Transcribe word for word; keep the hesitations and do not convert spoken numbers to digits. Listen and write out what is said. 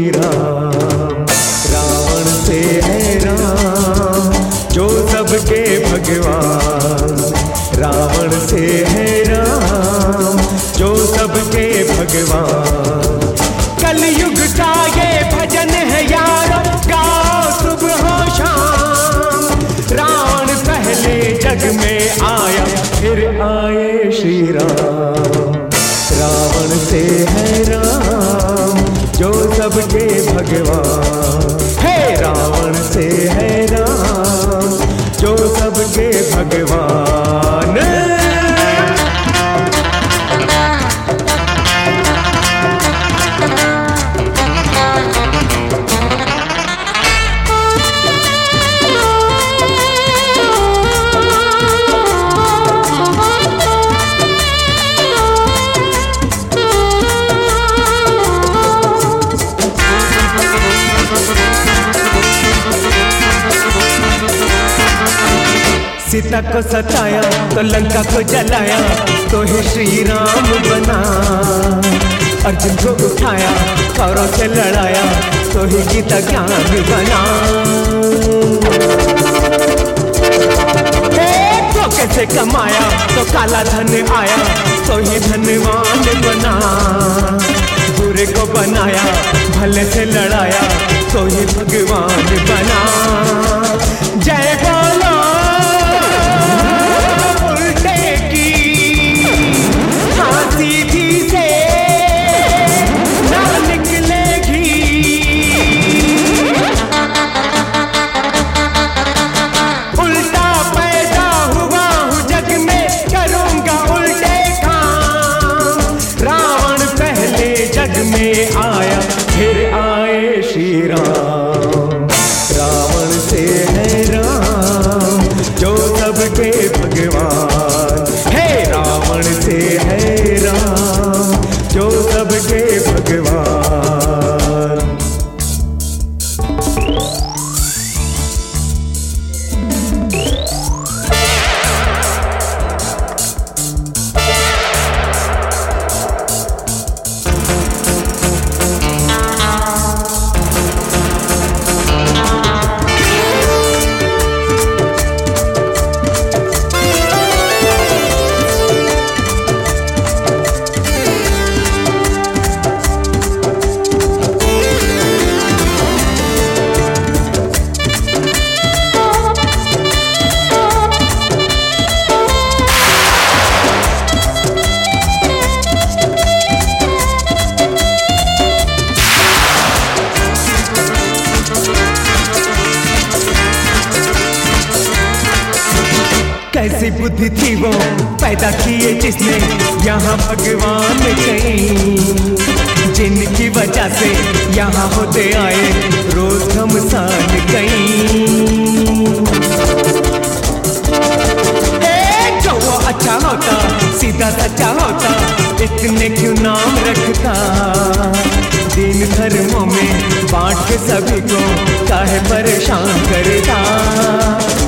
राम। रावण से है राम जो सबके भगवान। रावण से है राम जो सबके भगवान। कलयुग का ये भजन है यारो, गाओ सुबह शाम। रावण पहले जग में आया, फिर आए श्री राम। रावण से है राम जो सबके भगवान। हे रावण से है राम जो सबके भगवान। सीता को सताया तो लंका को जलाया, तो ही श्री राम बना। अर्जुन को उठाया कौरव से लड़ाया, तो ही गीता ज्ञान बना। तो कैसे कमाया तो काला धन आया, तो ही धनवान बना। बुरे को बनाया भले से लड़ाया, तो ही भगवान बना। जय बोलो में आया, फिर आए श्री राम। रावण से है राम जो सबके भगवान। हे रावण से है राम जो सबके भगवान। कैसी बुद्धि थी वो पैदा किए जिसने यहाँ भगवान कहीं। जिनकी वजह से यहाँ होते आए रोज घमसान कहीं। जो वो अच्छा होता सीधा सच्चा होता, इतने क्यों नाम रखता। दीन धर्मों में बांट के सभी को काहे परेशान करता।